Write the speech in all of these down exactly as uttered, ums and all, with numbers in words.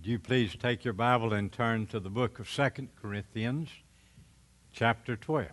Would you please take your Bible and turn to the book of Second Corinthians, chapter twelve.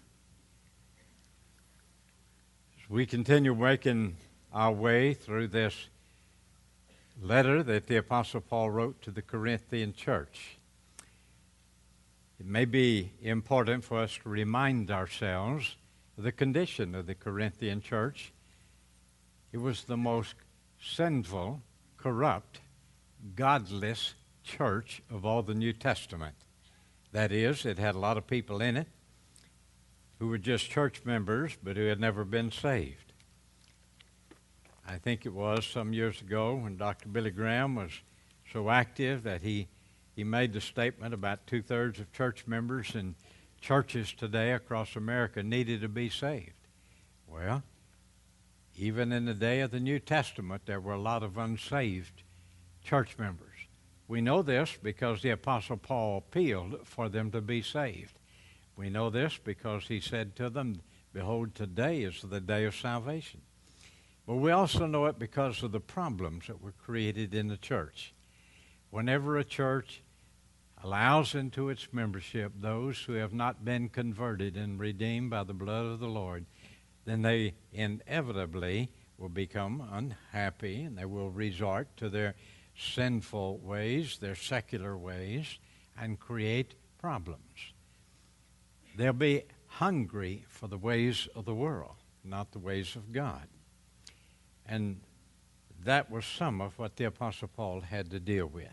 As we continue making our way through this letter that the Apostle Paul wrote to the Corinthian church, it may be important for us to remind ourselves of the condition of the Corinthian church. It was the most sinful, corrupt, godless church of all the New Testament. That is, it had a lot of people in it who were just church members but who had never been saved. I think it was some years ago when Doctor Billy Graham was so active that he, he made the statement about two-thirds of church members in churches today across America needed to be saved. Well, even in the day of the New Testament, there were a lot of unsaved church members. We know this because the Apostle Paul appealed for them to be saved. We know this because he said to them, "Behold, today is the day of salvation." But we also know it because of the problems that were created in the church. Whenever a church allows into its membership those who have not been converted and redeemed by the blood of the Lord, then they inevitably will become unhappy and they will resort to their sinful ways, their secular ways, and create problems. They'll be hungry for the ways of the world, not the ways of God. And that was some of what the Apostle Paul had to deal with.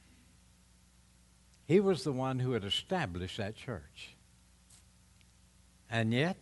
He was the one who had established that church. And yet,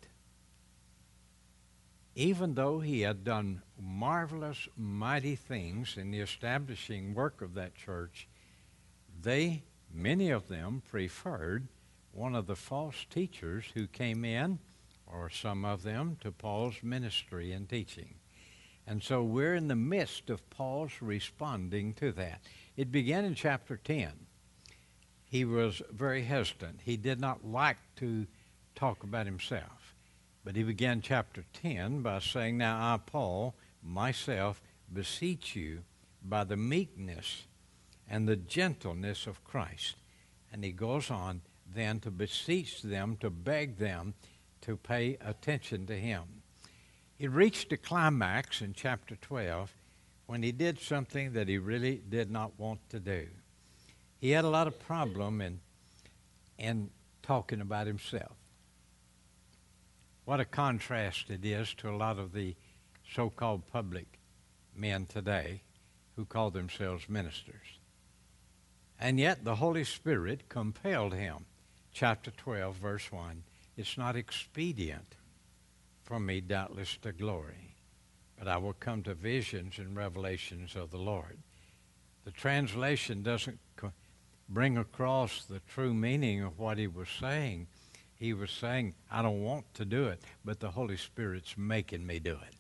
even though he had done marvelous, mighty things in the establishing work of that church, they, many of them, preferred one of the false teachers who came in, or some of them, to Paul's ministry and teaching. And so we're in the midst of Paul's responding to that. It began in chapter ten. He was very hesitant. He did not like to talk about himself. But he began chapter ten by saying, "Now I, Paul, myself, beseech you by the meekness and the gentleness of Christ." And he goes on then to beseech them, to beg them to pay attention to him. He reached a climax in chapter twelve when he did something that he really did not want to do. He had a lot of problem in, in talking about himself. What a contrast it is to a lot of the so-called public men today who call themselves ministers. And yet the Holy Spirit compelled him. Chapter twelve, verse one, "It's not expedient for me, doubtless, to glory, but I will come to visions and revelations of the Lord." The translation doesn't co- bring across the true meaning of what he was saying. He was saying, I don't want to do it, but the Holy Spirit's making me do it.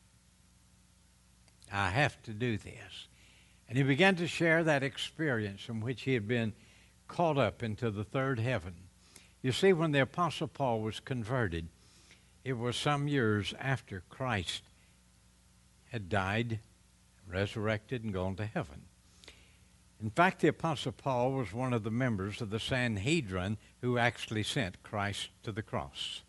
I have to do this. And he began to share that experience in which he had been caught up into the third heaven. You see, when the Apostle Paul was converted, it was some years after Christ had died, resurrected, and gone to heaven. In fact, the Apostle Paul was one of the members of the Sanhedrin who actually sent Christ to the cross.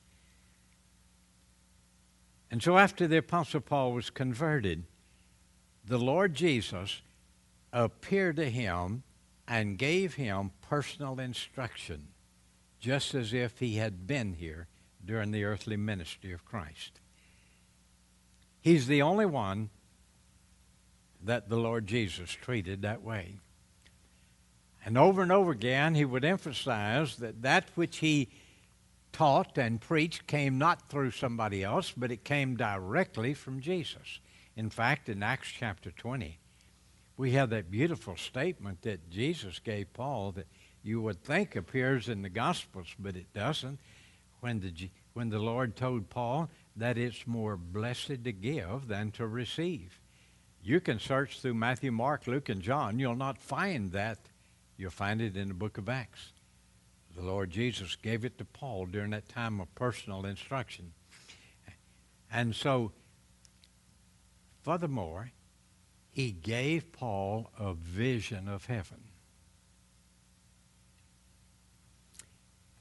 And so after the Apostle Paul was converted, the Lord Jesus appeared to him and gave him personal instruction, just as if he had been here during the earthly ministry of Christ. He's the only one that the Lord Jesus treated that way. And over and over again, he would emphasize that that which he taught and preached came not through somebody else, but it came directly from Jesus. In fact, in Acts chapter twenty, we have that beautiful statement that Jesus gave Paul that you would think appears in the Gospels, but it doesn't. When the, when the Lord told Paul that it's more blessed to give than to receive. You can search through Matthew, Mark, Luke, and John. You'll not find that. You'll find it in the book of Acts. The Lord Jesus gave it to Paul during that time of personal instruction. And so, furthermore, he gave Paul a vision of heaven.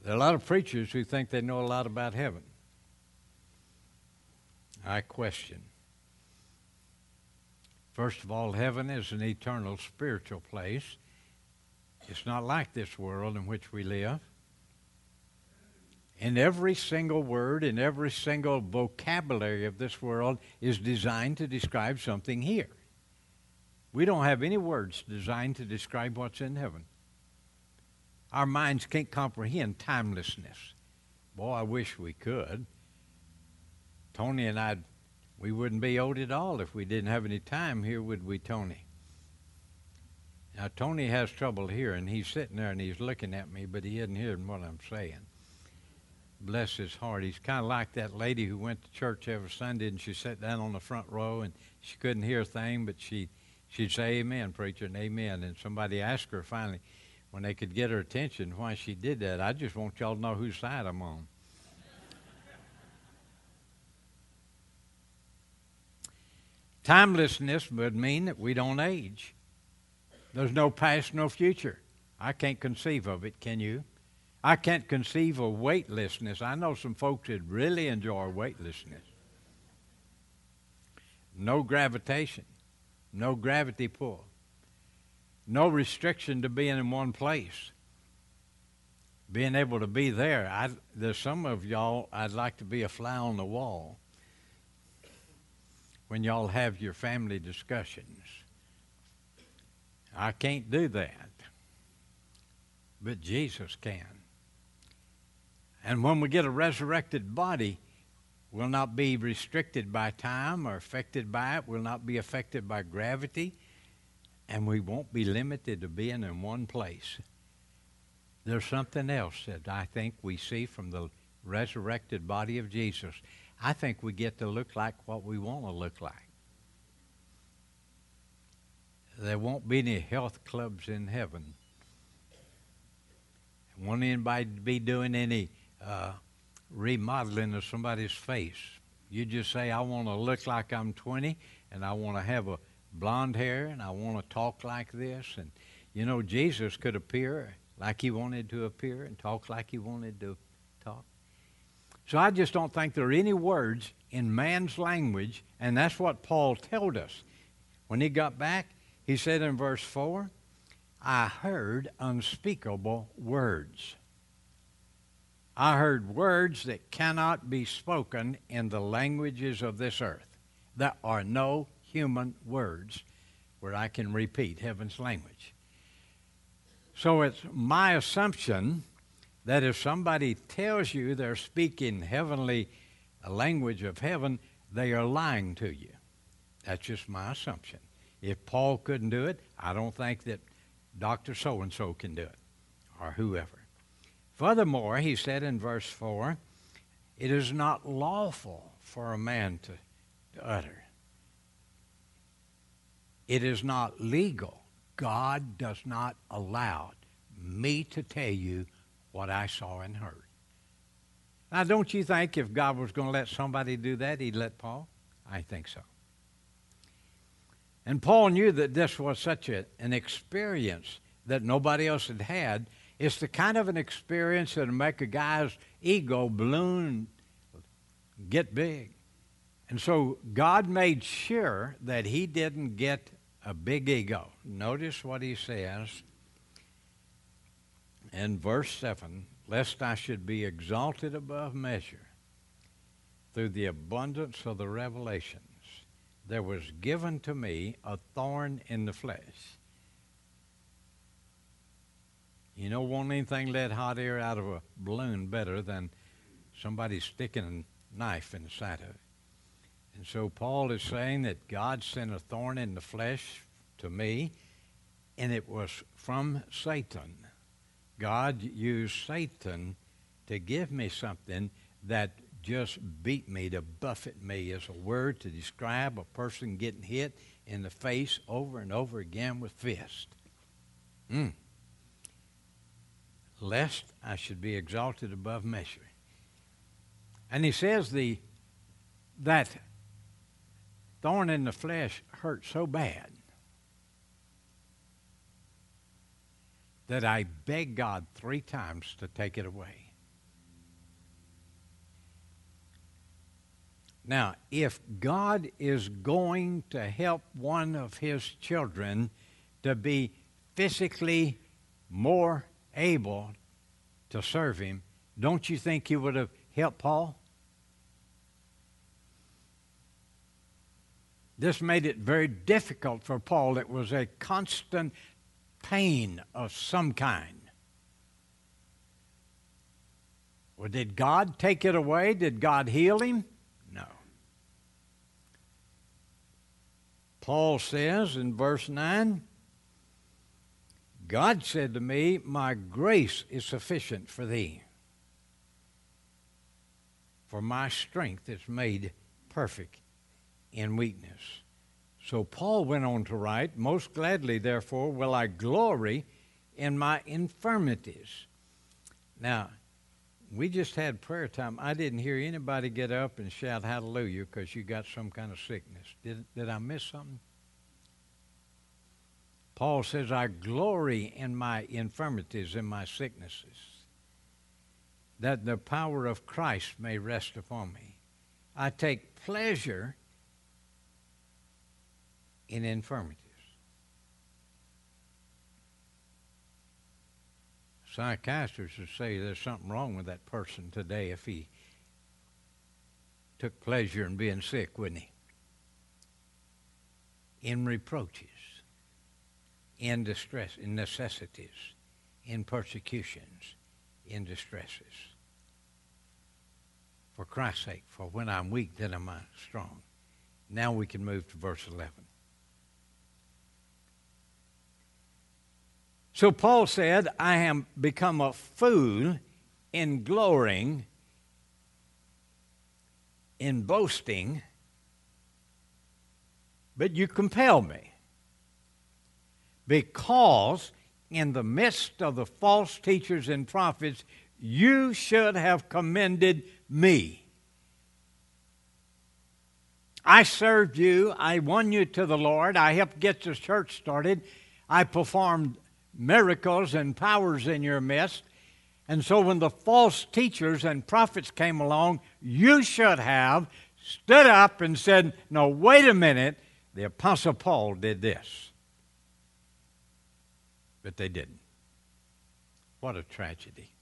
There are a lot of preachers who think they know a lot about heaven. I question. First of all, heaven is an eternal spiritual place. It's not like this world in which we live. And every single word and every single vocabulary of this world is designed to describe something here. We don't have any words designed to describe what's in heaven. Our minds can't comprehend timelessness. Boy, I wish we could. Tony and I, we wouldn't be old at all if we didn't have any time here, would we, Tony? Now, Tony has trouble hearing. He's sitting there and he's looking at me, but he isn't hearing what I'm saying. Bless his heart. He's kind of like that lady who went to church every Sunday and she sat down on the front row and she couldn't hear a thing, but she, she'd say, "Amen, preacher," and amen. And somebody asked her finally, when they could get her attention, why she did that. I just want y'all to know whose side I'm on. Timelessness would mean that we don't age. There's no past, no future. I can't conceive of it, can you? I can't conceive of weightlessness. I know some folks that really enjoy weightlessness. No gravitation, no gravity pull. No restriction to being in one place. Being able to be there. I, there's some of y'all, I'd like to be a fly on the wall when y'all have your family discussions. I can't do that. But Jesus can. And when we get a resurrected body, we'll not be restricted by time or affected by it. We'll not be affected by gravity. And we won't be limited to being in one place. There's something else that I think we see from the resurrected body of Jesus. I think we get to look like what we want to look like. There won't be any health clubs in heaven. Won't anybody be doing any uh, remodeling of somebody's face. You just say, "I want to look like I'm twenty, and I want to have a blonde hair, and I want to talk like this." And, you know, Jesus could appear like he wanted to appear and talk like he wanted to talk. So I just don't think there are any words in man's language, and that's what Paul told us. When he got back, he said in verse four, "I heard unspeakable words." I heard words that cannot be spoken in the languages of this earth. There are no human words where I can repeat heaven's language. So it's my assumption that if somebody tells you they're speaking heavenly language of heaven, they are lying to you. That's just my assumption. If Paul couldn't do it, I don't think that Doctor So-and-so can do it, or whoever. Furthermore, he said in verse four, it is not lawful for a man to, to utter. It is not legal. God does not allow me to tell you what I saw and heard. Now, don't you think if God was going to let somebody do that, he'd let Paul? I think so. And Paul knew that this was such a, an experience that nobody else had had. It's the kind of an experience that will make a guy's ego balloon get big. And so God made sure that he didn't get a big ego. Notice what he says in verse seven, "Lest I should be exalted above measure through the abundance of the revelations, there was given to me a thorn in the flesh." You know, won't anything let hot air out of a balloon better than somebody sticking a knife in the side of it. And so Paul is saying that God sent a thorn in the flesh to me, and it was from Satan. God used Satan to give me something that just beat me, to buffet me, is a word to describe a person getting hit in the face over and over again with fist. Mm. Lest I should be exalted above measure. And he says the that thorn in the flesh hurt so bad that I begged God three times to take it away. Now, if God is going to help one of his children to be physically more able to serve him, don't you think he would have helped Paul? This made it very difficult for Paul. It was a constant pain of some kind. Well, did God take it away? Did God heal him? No. Paul says in verse nine, God said to me, my grace is sufficient for thee, for my strength is made perfect in weakness. So Paul went on to write, most gladly, therefore, will I glory in my infirmities. Now, we just had prayer time. I didn't hear anybody get up and shout hallelujah because you got some kind of sickness. Did, did I miss something? Paul says, I glory in my infirmities, in my sicknesses, that the power of Christ may rest upon me. I take pleasure in infirmities. Psychiatrists would say there's something wrong with that person today if he took pleasure in being sick, wouldn't he? In reproaches, in distress, in necessities, in persecutions, in distresses. For Christ's sake, for when I'm weak, then am I strong. Now we can move to verse eleven. So Paul said, I am become a fool in glorying, in boasting, but you compel me. Because in the midst of the false teachers and prophets, you should have commended me. I served you. I won you to the Lord. I helped get the church started. I performed miracles and powers in your midst. And so when the false teachers and prophets came along, you should have stood up and said, no, wait a minute, the Apostle Paul did this. But they didn't. What a tragedy.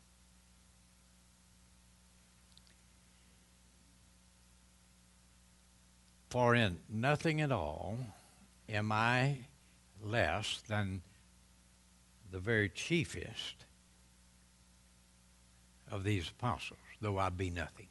For in nothing at all am I less than the very chiefest of these apostles, though I be nothing.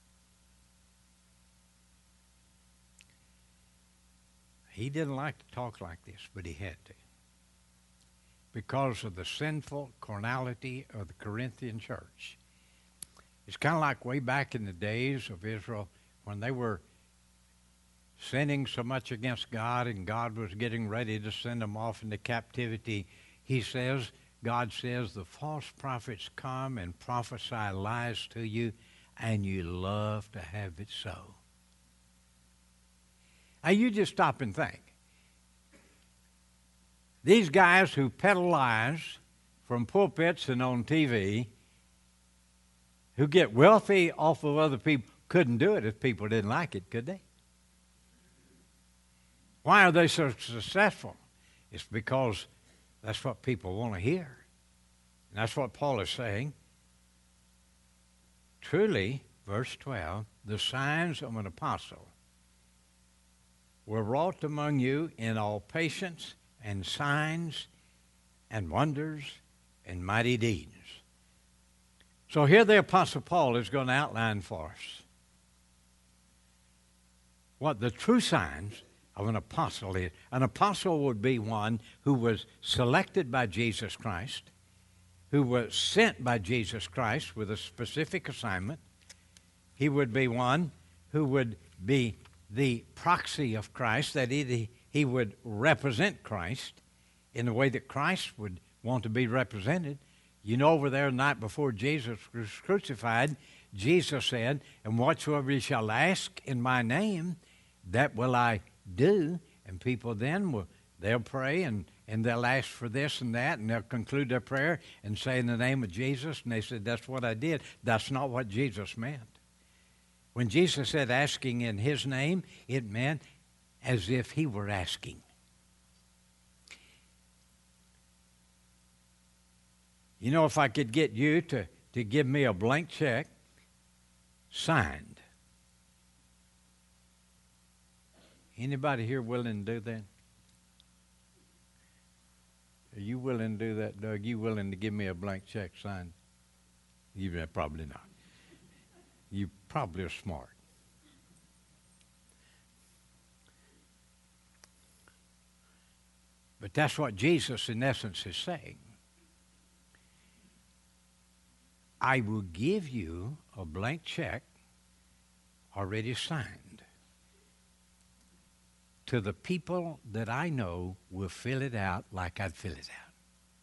He didn't like to talk like this, but he had to, because of the sinful carnality of the Corinthian church. It's kind of like way back in the days of Israel when they were sinning so much against God and God was getting ready to send them off into captivity. He says, God says, the false prophets come and prophesy lies to you, and you love to have it so. Now, you just stop and think. These guys who peddle lies from pulpits and on T V, who get wealthy off of other people, couldn't do it if people didn't like it, could they? Why are they so successful? It's because that's what people want to hear. And that's what Paul is saying. Truly, verse twelve, the signs of an apostle were wrought among you in all patience and signs and wonders and mighty deeds. So here the Apostle Paul is going to outline for us what the true signs of an apostle is. An apostle would be one who was selected by Jesus Christ, who was sent by Jesus Christ with a specific assignment. He would be one who would be the proxy of Christ, that he, he would represent Christ in the way that Christ would want to be represented. You know, over there the night before Jesus was crucified, Jesus said, and whatsoever ye shall ask in my name, that will I do. And people then will, they'll pray and, and they'll ask for this and that, and they'll conclude their prayer and say in the name of Jesus, and they said, that's what I did. That's not what Jesus meant. When Jesus said asking in his name, it meant as if he were asking. You know, if I could get you to, to give me a blank check, signed. Anybody here willing to do that? Are you willing to do that, Doug? You willing to give me a blank check signed? You probably not. You probably are smart. But that's what Jesus, in essence, is saying. I will give you a blank check already signed to the people that I know will fill it out like I'd fill it out.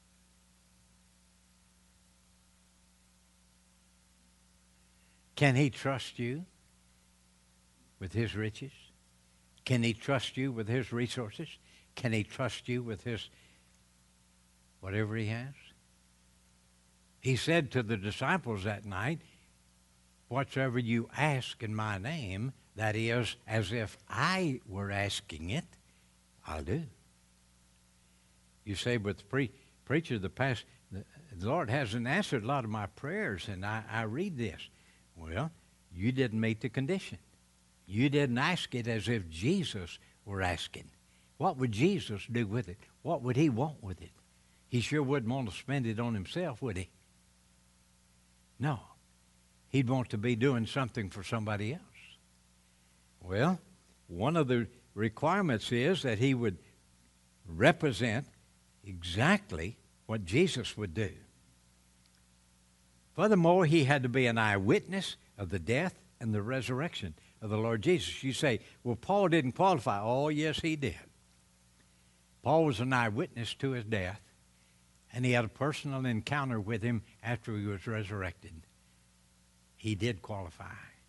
Can he trust you with his riches? Can he trust you with his resources? Can he trust you with his whatever he has? He said to the disciples that night, whatsoever you ask in my name, that is, as if I were asking it, I'll do. You say, but the pre- preacher, the past, the, the Lord hasn't answered a lot of my prayers, and I, I read this. Well, you didn't meet the condition. You didn't ask it as if Jesus were asking. What would Jesus do with it? What would he want with it? He sure wouldn't want to spend it on himself, would he? No. He'd want to be doing something for somebody else. Well, one of the requirements is that he would represent exactly what Jesus would do. Furthermore, he had to be an eyewitness of the death and the resurrection of the Lord Jesus. You say, well, Paul didn't qualify. Oh, yes, he did. Paul was an eyewitness to his death, and he had a personal encounter with him after he was resurrected. He did qualify.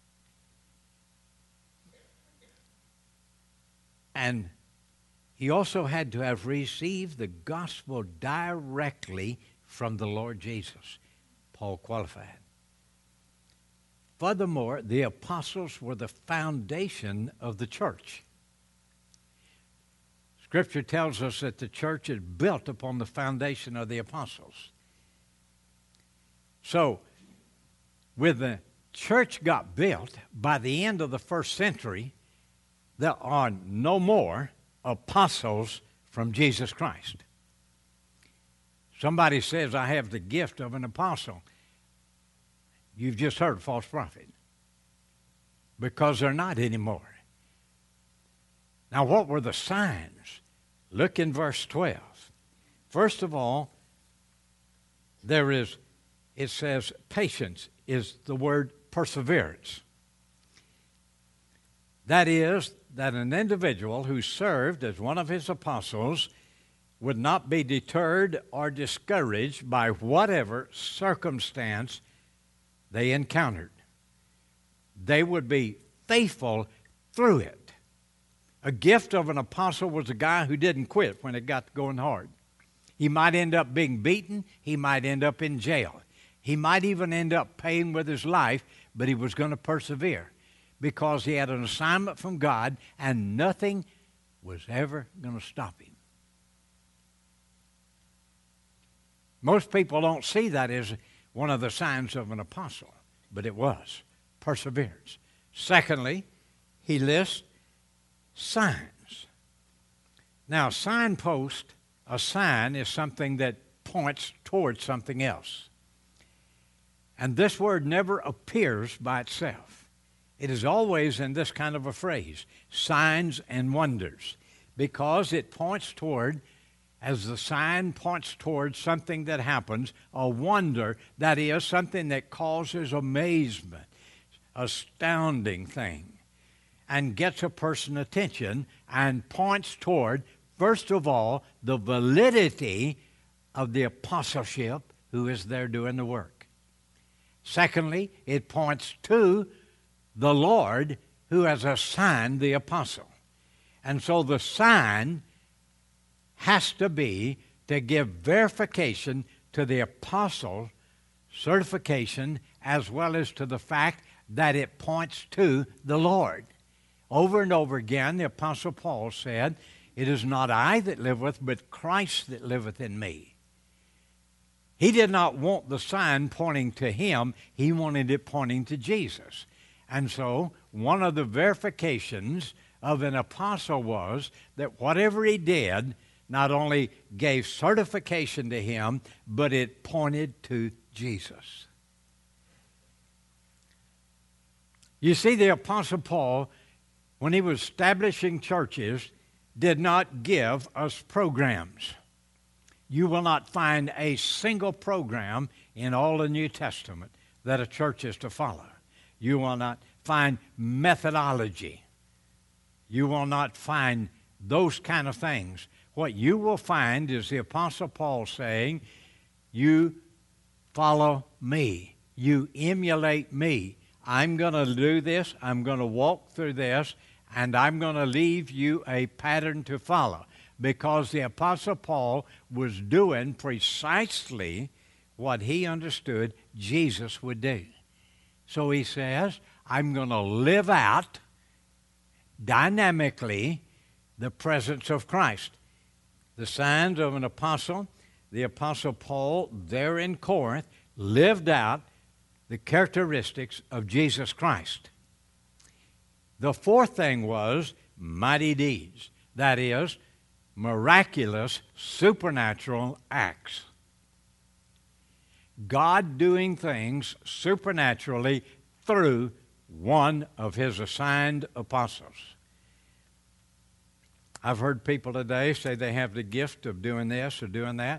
And he also had to have received the gospel directly from the Lord Jesus. Paul qualified. Furthermore, the apostles were the foundation of the church. Scripture tells us that the church is built upon the foundation of the apostles. So, when the church got built, by the end of the first century, there are no more apostles from Jesus Christ. Somebody says, I have the gift of an apostle. You've just heard a false prophet. Because they're not anymore. Now, what were the signs? Look in verse twelve. First of all, there is, it says, patience is the word perseverance. That is, that an individual who served as one of his apostles would not be deterred or discouraged by whatever circumstance they encountered. They would be faithful through it. A gift of an apostle was a guy who didn't quit when it got going hard. He might end up being beaten. He might end up in jail. He might even end up paying with his life, but he was going to persevere because he had an assignment from God and nothing was ever going to stop him. Most people don't see that as one of the signs of an apostle, but it was perseverance. Secondly, he lists signs. Now, signpost, a sign is something that points towards something else. And this word never appears by itself. It is always in this kind of a phrase, signs and wonders, because it points toward, as the sign points towards something that happens, a wonder, that is, something that causes amazement, astounding thing, and gets a person's attention and points toward, first of all, the validity of the apostleship who is there doing the work. Secondly, it points to the Lord who has assigned the apostle. And so the sign has to be to give verification to the apostle certification as well as to the fact that it points to the Lord. Over and over again, the Apostle Paul said, "It is not I that liveth, but Christ that liveth in me." He did not want the sign pointing to him. He wanted it pointing to Jesus. And so one of the verifications of an apostle was that whatever he did not only gave certification to him, but it pointed to Jesus. You see, the Apostle Paul, when he was establishing churches, did not give us programs. You will not find a single program in all the New Testament that a church is to follow. You will not find methodology. You will not find those kind of things. What you will find is the Apostle Paul saying, you follow me. You emulate me. I'm going to do this. I'm going to walk through this. And I'm going to leave you a pattern to follow. Because the Apostle Paul was doing precisely what he understood Jesus would do. So he says, I'm going to live out dynamically the presence of Christ. The signs of an apostle, the Apostle Paul there in Corinth lived out the characteristics of Jesus Christ. The fourth thing was mighty deeds. That is, miraculous, supernatural acts. God doing things supernaturally through one of his assigned apostles. I've heard people today say they have the gift of doing this or doing that.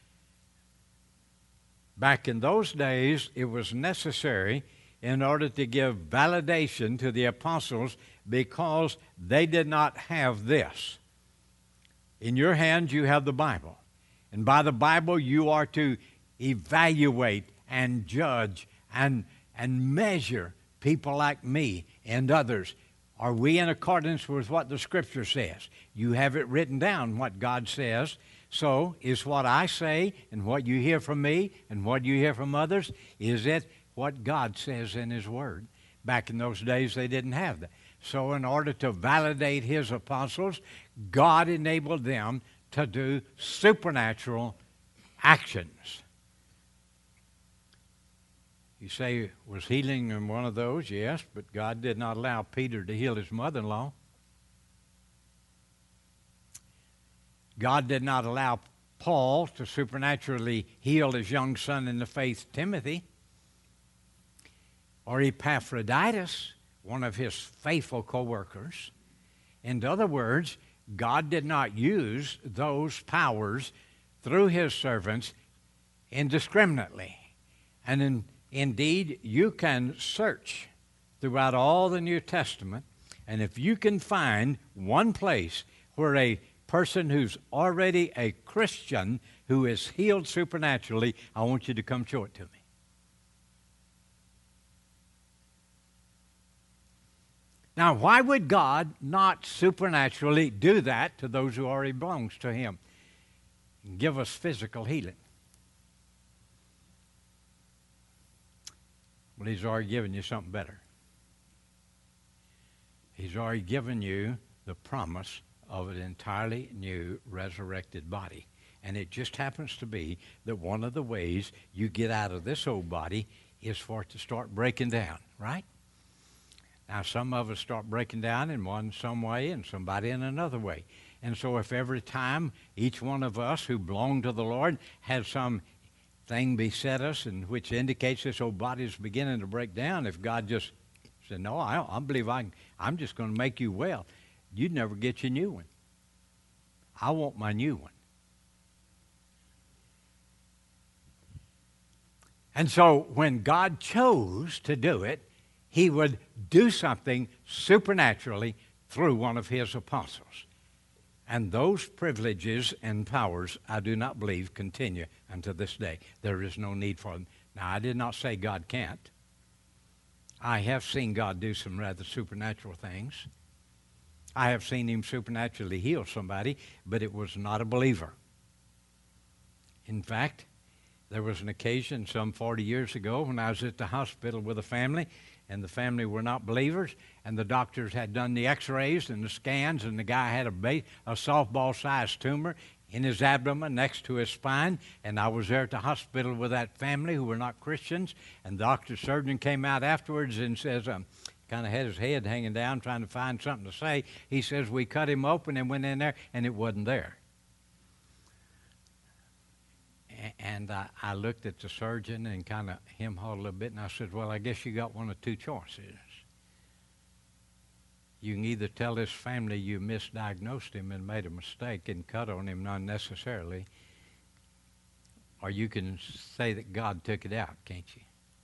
Back in those days, it was necessary in order to give validation to the apostles because they did not have this. In your hand, you have the Bible. And by the Bible, you are to evaluate and judge and, and measure people like me and others. Are we in accordance with what the Scripture says? You have it written down, what God says. So is what I say and what you hear from me and what you hear from others, is it what God says in His Word? Back in those days, they didn't have that. So in order to validate His apostles, God enabled them to do supernatural actions. You say, was healing in one of those? Yes, but God did not allow Peter to heal his mother-in-law. God did not allow Paul to supernaturally heal his young son in the faith, Timothy. Or Epaphroditus, one of his faithful co-workers. In other words, God did not use those powers through his servants indiscriminately. And in Indeed, you can search throughout all the New Testament, and if you can find one place where a person who's already a Christian who is healed supernaturally, I want you to come show it to me. Now, why would God not supernaturally do that to those who already belongs to Him and give us physical healing? Well, He's already given you something better. He's already given you the promise of an entirely new resurrected body. And it just happens to be that one of the ways you get out of this old body is for it to start breaking down, right? Now, some of us start breaking down in one some way and somebody in another way. And so if every time each one of us who belong to the Lord has some thing beset us, and which indicates this old body is beginning to break down, if God just said, no, I, don't, I believe I can, I'm just going to make you well, you'd never get your new one. I want my new one. And so when God chose to do it, He would do something supernaturally through one of His apostles. And those privileges and powers, I do not believe, continue unto this day. There is no need for them. Now, I did not say God can't. I have seen God do some rather supernatural things. I have seen Him supernaturally heal somebody, but it was not a believer. In fact, there was an occasion some forty years ago when I was at the hospital with a family, and the family were not believers, and the doctors had done the x-rays and the scans, and the guy had a, ba- a softball-sized tumor in his abdomen next to his spine, and I was there at the hospital with that family who were not Christians, and the doctor surgeon came out afterwards and says, um, kind of had his head hanging down trying to find something to say. He says, we cut him open and went in there, and it wasn't there. And I, I looked at the surgeon and kind of hem-hawed a little bit, and I said, well, I guess you got one of two choices. You can either tell this family you misdiagnosed him and made a mistake and cut on him unnecessarily, or you can say that God took it out, can't you?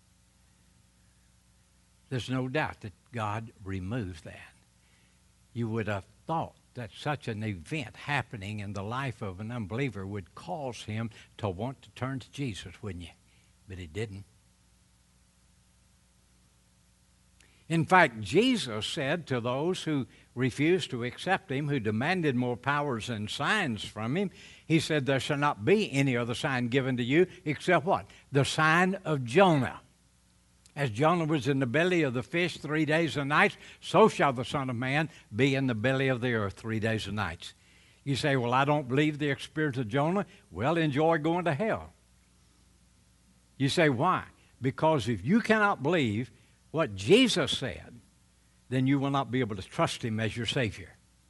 There's no doubt that God removed that. You would have thought that such an event happening in the life of an unbeliever would cause him to want to turn to Jesus, wouldn't you? But it didn't. In fact, Jesus said to those who refused to accept him, who demanded more powers and signs from him, he said, there shall not be any other sign given to you except what? The sign of Jonah. As Jonah was in the belly of the fish three days and nights, so shall the Son of Man be in the belly of the earth three days and nights. You say, well, I don't believe the experience of Jonah. Well, enjoy going to hell. You say, why? Because if you cannot believe what Jesus said, then you will not be able to trust him as your Savior.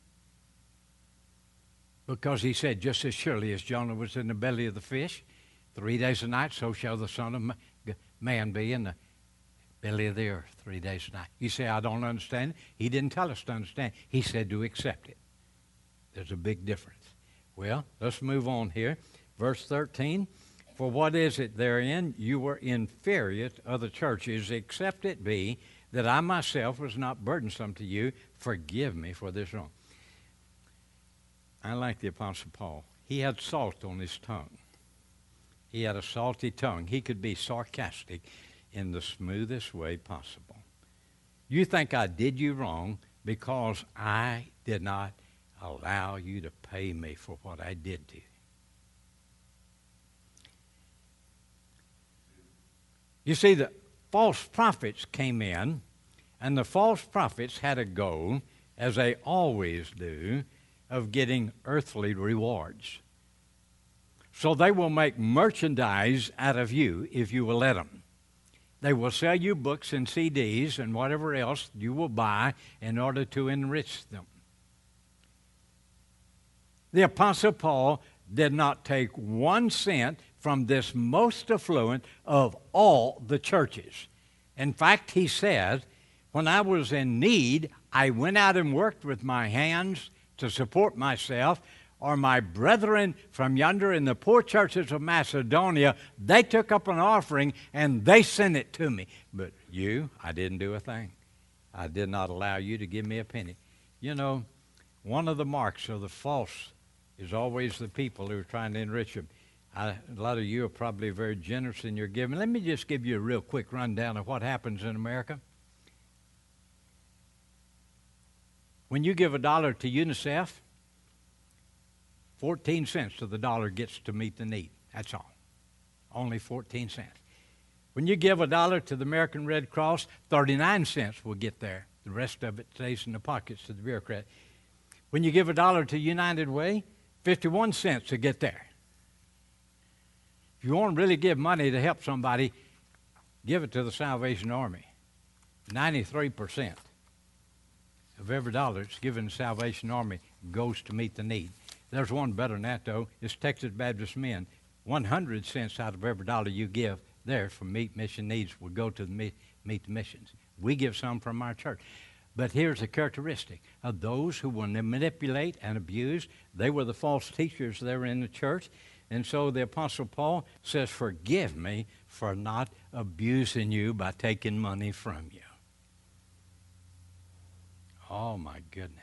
Because he said, just as surely as Jonah was in the belly of the fish three days and nights, so shall the Son of Man be in the belly of the earth three days and nights. You say, I don't understand it. He didn't tell us to understand. He said to accept it. There's a big difference. Well, let's move on here. Verse thirteen, for what is it therein? You were inferior to other churches, except it be that I myself was not burdensome to you. Forgive me for this wrong. I like the Apostle Paul. He had salt on his tongue. He had a salty tongue. He could be sarcastic in the smoothest way possible. You think I did you wrong because I did not allow you to pay me for what I did to you. You see, the false prophets came in, and the false prophets had a goal, as they always do, of getting earthly rewards. So they will make merchandise out of you if you will let them. They will sell you books and C Ds and whatever else you will buy in order to enrich them. The Apostle Paul did not take one cent from this most affluent of all the churches. In fact, he said, when I was in need, I went out and worked with my hands to support myself, or my brethren from yonder in the poor churches of Macedonia, they took up an offering and they sent it to me. But you, I didn't do a thing. I did not allow you to give me a penny. You know, one of the marks of the false is always the people who are trying to enrich them. I, a lot of you are probably very generous in your giving. Let me just give you a real quick rundown of what happens in America. When you give a dollar to UNICEF, fourteen cents of the dollar gets to meet the need. That's all. Only fourteen cents. When you give a dollar to the American Red Cross, thirty-nine cents will get there. The rest of it stays in the pockets of the bureaucrat. When you give a dollar to United Way, fifty-one cents to get there. If you want to really give money to help somebody, give it to the Salvation Army. ninety-three percent of every dollar that's given to the Salvation Army goes to meet the need. There's one better than that, though. It's Texas Baptist Men. one hundred cents out of every dollar you give there for meet mission needs will go to the meet, meet the missions. We give some from our church. But here's a characteristic of those who will manipulate and abuse. They were the false teachers there in the church. And so the Apostle Paul says, forgive me for not abusing you by taking money from you. Oh, my goodness.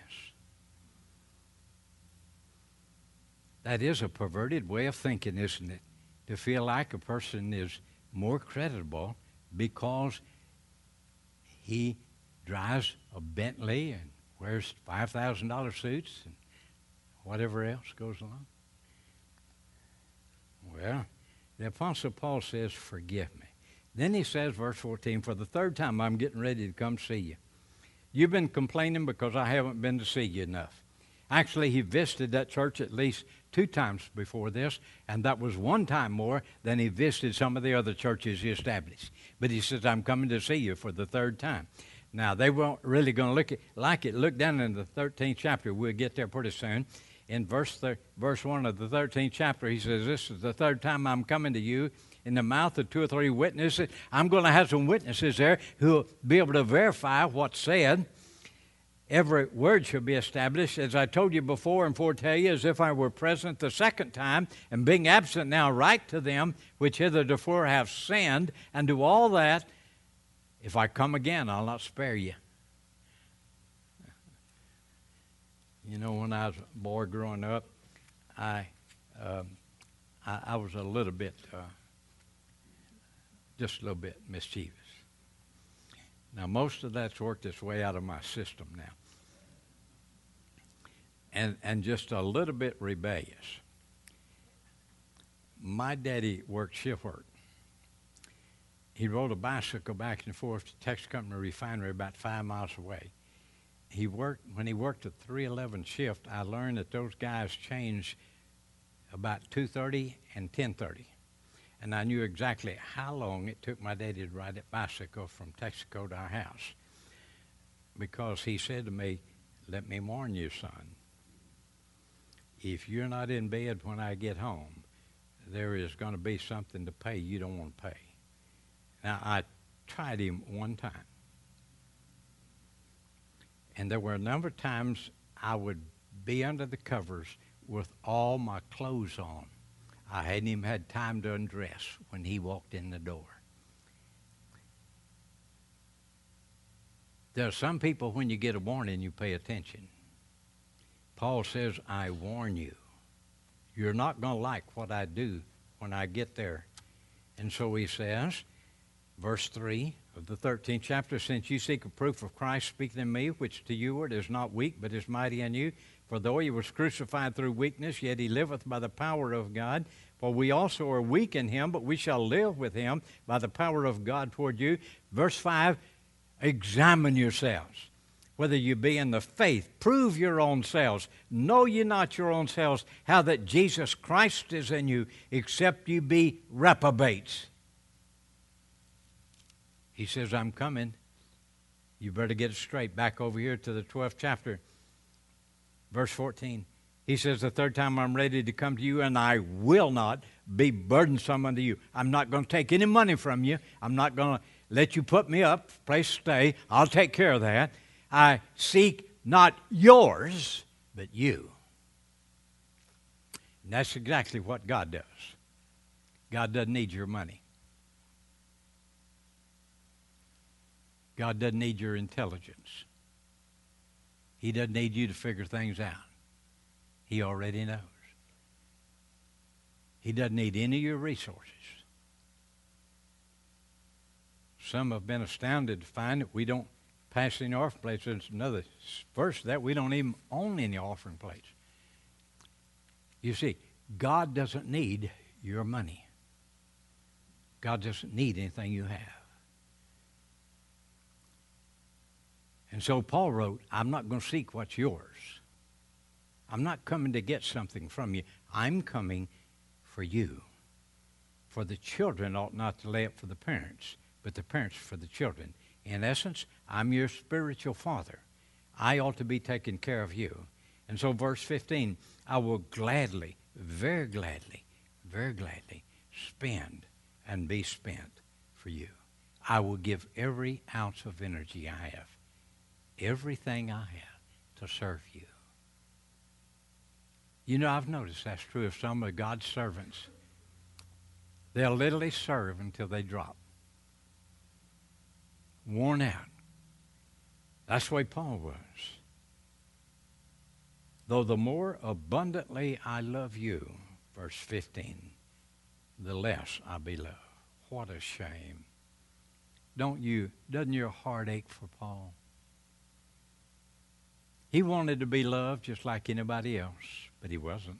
That is a perverted way of thinking, isn't it? To feel like a person is more credible because he drives a Bentley and wears five thousand dollars suits and whatever else goes along. Well, the Apostle Paul says, forgive me. Then he says, verse fourteen, for the third time I'm getting ready to come see you. You've been complaining because I haven't been to see you enough. Actually, he visited that church at least two times before this, and that was one time more than he visited some of the other churches he established. But he says, I'm coming to see you for the third time. Now, they weren't really going to look at, like it. Look down in the thirteenth chapter. We'll get there pretty soon. In verse, thir- verse one of the thirteenth chapter, he says, this is the third time I'm coming to you. In the mouth of two or three witnesses, I'm going to have some witnesses there who will be able to verify what's said. Every word shall be established, as I told you before and foretell you, as if I were present the second time, and being absent now write to them which hitherto have sinned, and do all that. If I come again, I'll not spare you. You know, when I was a boy growing up, I um, I, I was a little bit, uh, just a little bit mischievous. Now, most of that's worked its way out of my system now. And and just a little bit rebellious. My daddy worked shift work. He rode a bicycle back and forth to Texas Company Refinery about five miles away. He worked when he worked at three eleven shift, I learned that those guys changed about two thirty and ten thirty. And I knew exactly how long it took my daddy to ride that bicycle from Texaco to our house. Because he said to me, let me warn you, son, if you're not in bed when I get home, there is going to be something to pay you don't want to pay. Now, I tried him one time. And there were a number of times I would be under the covers with all my clothes on. I hadn't even had time to undress when he walked in the door. There are some people, when you get a warning, you pay attention. Paul says, I warn you. You're not going to like what I do when I get there. And so he says, verse three of the thirteenth chapter, since you seek a proof of Christ speaking in me, which to you word is not weak, but is mighty in you. For though he was crucified through weakness, yet he liveth by the power of God. For we also are weak in him, but we shall live with him by the power of God toward you. Verse five, examine yourselves, whether you be in the faith. Prove your own selves. Know ye not your own selves, how that Jesus Christ is in you, except you be reprobates. He says, I'm coming. You better get it straight. Back over here to the twelfth chapter, verse fourteen. He says, the third time I'm ready to come to you, and I will not be burdensome unto you. I'm not going to take any money from you. I'm not going to let you put me up, place to stay. I'll take care of that. I seek not yours, but you. And that's exactly what God does. God doesn't need your money. God doesn't need your intelligence. He doesn't need you to figure things out. He already knows. He doesn't need any of your resources. Some have been astounded to find that we don't pass any offering plates. There's another verse that we don't even own any offering plates. You see, God doesn't need your money. God doesn't need anything you have. And so Paul wrote, I'm not going to seek what's yours. I'm not coming to get something from you. I'm coming for you. For the children ought not to lay up for the parents, but the parents for the children. In essence, I'm your spiritual father. I ought to be taking care of you. And so verse fifteen, I will gladly, very gladly, very gladly spend and be spent for you. I will give every ounce of energy I have, everything I have to serve you. You know, I've noticed that's true of some of God's servants. They'll literally serve until they drop. Worn out. That's the way Paul was. Though the more abundantly I love you, verse fifteen, the less I be loved. What a shame. Don't you, doesn't your heart ache for Paul? He wanted to be loved just like anybody else, but he wasn't.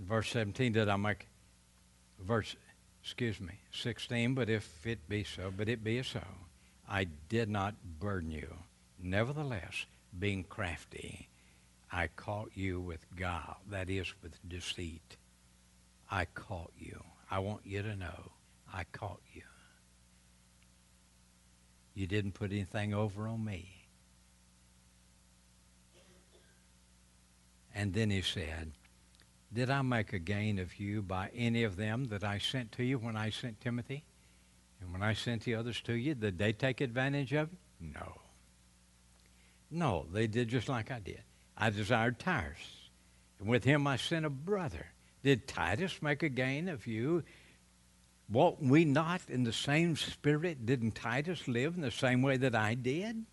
Verse seventeen, did I make, verse, excuse me, sixteen, but if it be so, but it be so, I did not burden you. Nevertheless, being crafty, I caught you with guile, that is, with deceit. I caught you. I want you to know, I caught you. You didn't put anything over on me. And then he said, did I make a gain of you by any of them that I sent to you when I sent Timothy? And when I sent the others to you, did they take advantage of you? No. No, they did just like I did. I desired Titus, and with him I sent a brother. Did Titus make a gain of you? Walked we not in the same spirit? Didn't Titus live in the same way that I did?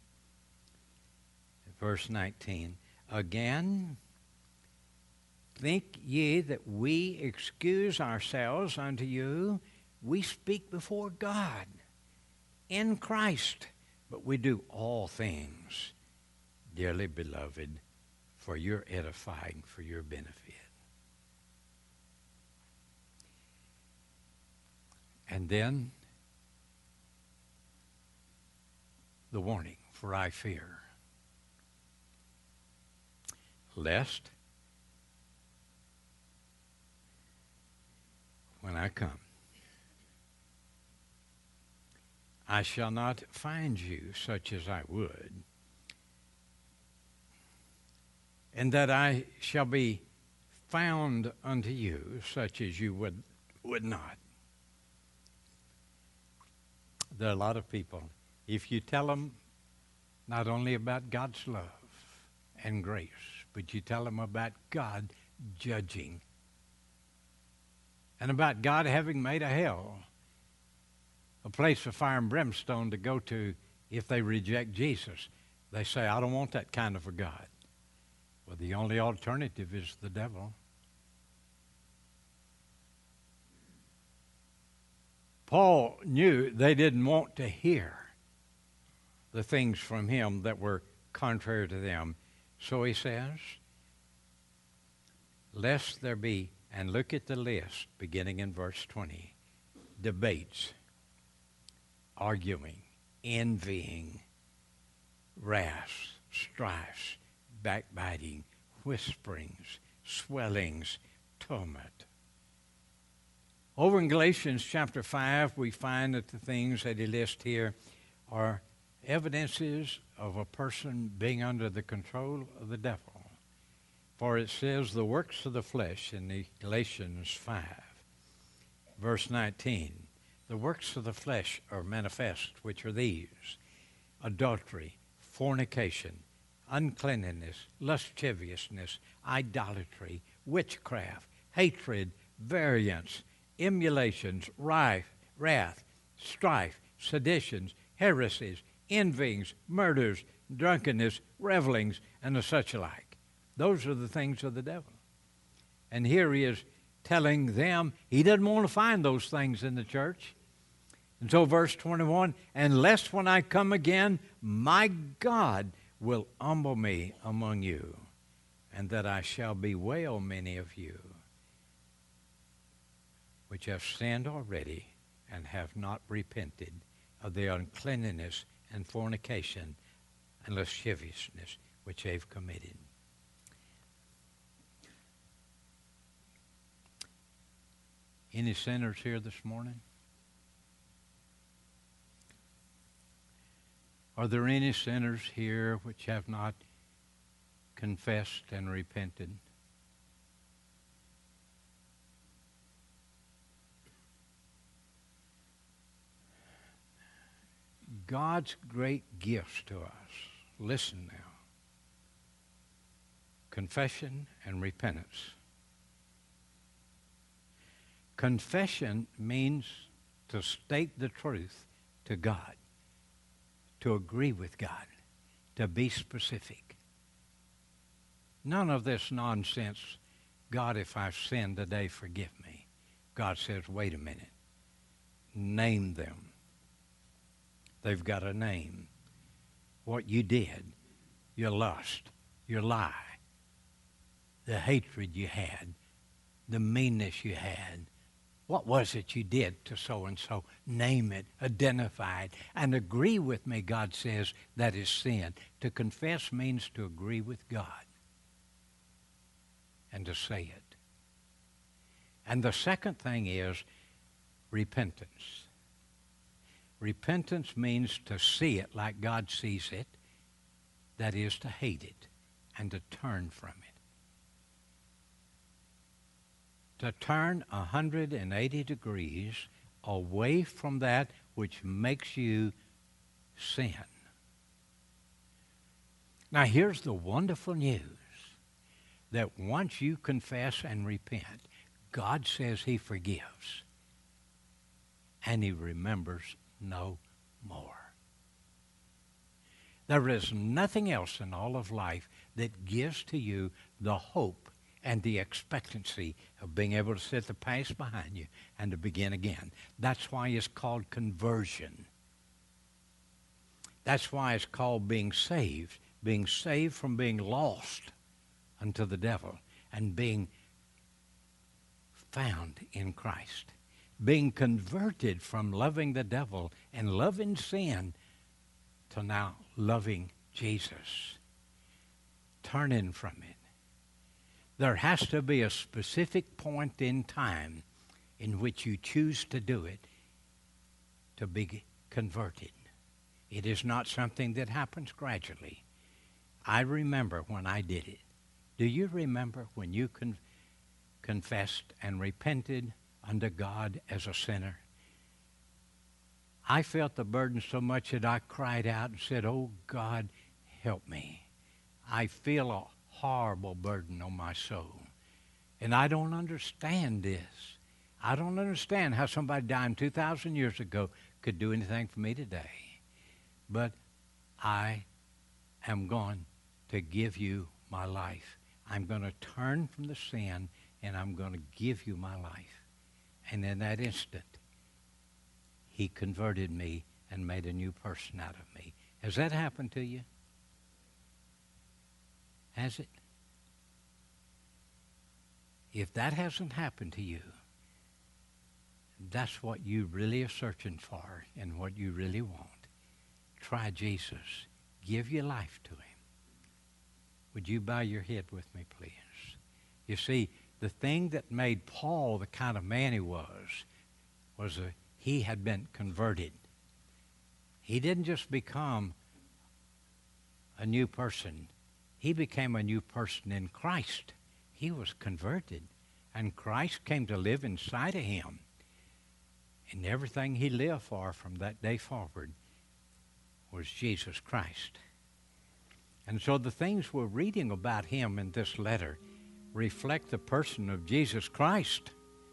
Verse nineteen, again, think ye that we excuse ourselves unto you? We speak before God in Christ, but we do all things, dearly beloved, for your edifying, for your benefit. And then the warning, for I fear, lest when I come, I shall not find you such as I would, and that I shall be found unto you such as you would, would not. There are a lot of people, if you tell them not only about God's love and grace, but you tell them about God judging and about God having made a hell, a place of fire and brimstone to go to if they reject Jesus, they say, I don't want that kind of a God. Well, the only alternative is the devil. Paul knew they didn't want to hear the things from him that were contrary to them. So he says, lest there be, and look at the list beginning in verse twenty, debates, arguing, envying, wrath, strife, backbiting, whisperings, swellings, tumult. Over in Galatians chapter five, we find that the things that he lists here are evidences of a person being under the control of the devil. For it says the works of the flesh in the Galatians five, verse nineteen, the works of the flesh are manifest, which are these: adultery, fornication, uncleanness, lasciviousness, idolatry, witchcraft, hatred, variance, emulations, rife, wrath, strife, seditions, heresies, envyings, murders, drunkenness, revelings, and the such like. Those are the things of the devil. And here he is telling them he doesn't want to find those things in the church. And so verse twenty-one, unless when I come again, my God will humble me among you, and that I shall bewail many of you, which have sinned already and have not repented of their uncleanness and fornication and lasciviousness which they've committed. Any sinners here this morning? Are there any sinners here which have not confessed and repented? God's great gifts to us, listen now, confession and repentance. Confession means to state the truth to God, to agree with God, to be specific. None of this nonsense, God, if I've sinned today, forgive me. God says, wait a minute, name them. They've got a name. What you did, your lust, your lie, the hatred you had, the meanness you had. What was it you did to so-and-so? Name it, identify it, and agree with me, God says, that is sin. To confess means to agree with God and to say it. And the second thing is repentance. Repentance means to see it like God sees it, that is to hate it and to turn from it. To turn one hundred eighty degrees away from that which makes you sin. Now here's the wonderful news, that once you confess and repent, God says he forgives and he remembers no more. There is nothing else in all of life that gives to you the hope and the expectancy of being able to set the past behind you and to begin again. That's why it's called conversion. That's why it's called being saved. Being saved from being lost unto the devil and being found in Christ. Being converted from loving the devil and loving sin to now loving Jesus. Turning from it. There has to be a specific point in time in which you choose to do it to be converted. It is not something that happens gradually. I remember when I did it. Do you remember when you con- confessed and repented unto God as a sinner? I felt the burden so much that I cried out and said, "Oh God, help me. I feel a horrible burden on my soul. And I don't understand this. I don't understand how somebody dying two thousand years ago could do anything for me today. But I am going to give you my life. I'm going to turn from the sin, and I'm going to give you my life." And in that instant, he converted me and made a new person out of me. Has that happened to you? Has it? If that hasn't happened to you, that's what you really are searching for and what you really want. Try Jesus. Give your life to him. Would you bow your head with me, please? You see, the thing that made Paul the kind of man he was, was that he had been converted. He didn't just become a new person. He became a new person in Christ. He was converted, and Christ came to live inside of him. And everything he lived for from that day forward was Jesus Christ. And so the things we're reading about him in this letter reflect the person of Jesus Christ.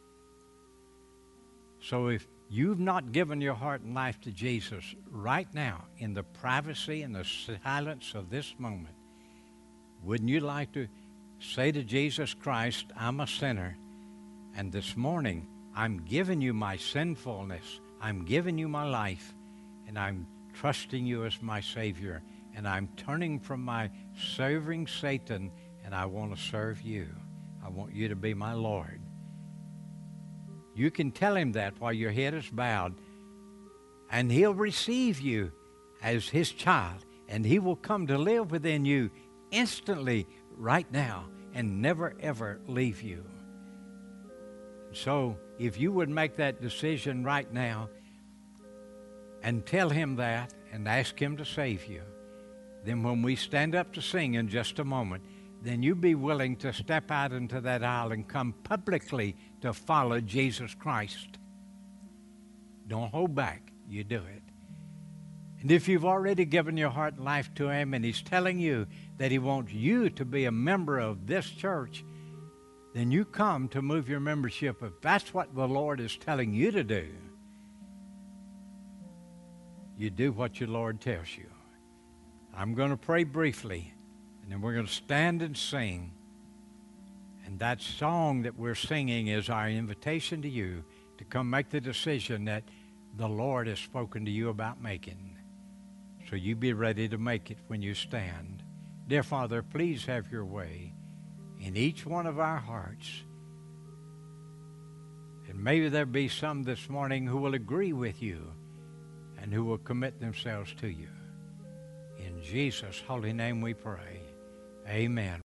So if you've not given your heart and life to Jesus right now, in the privacy and the silence of this moment, wouldn't you like to say to Jesus Christ, "I'm a sinner, and this morning I'm giving you my sinfulness. I'm giving you my life, and I'm trusting you as my Savior, and I'm turning from my serving Satan, and I want to serve you. I want you to be my Lord." You can tell him that while your head is bowed, and he'll receive you as his child, and he will come to live within you instantly right now and never, ever leave you. So if you would make that decision right now and tell him that and ask him to save you, then when we stand up to sing in just a moment, then you be willing to step out into that aisle and come publicly to follow Jesus Christ. Don't hold back. You do it. And if you've already given your heart and life to him and he's telling you that he wants you to be a member of this church, then you come to move your membership if that's what the Lord is telling you to do. You do what your Lord tells you. I'm going to pray briefly, and then we're going to stand and sing. And that song that we're singing is our invitation to you to come make the decision that the Lord has spoken to you about making. So you be ready to make it when you stand. Dear Father, please have your way in each one of our hearts. And maybe there be some this morning who will agree with you and who will commit themselves to you. In Jesus' holy name we pray. Amen.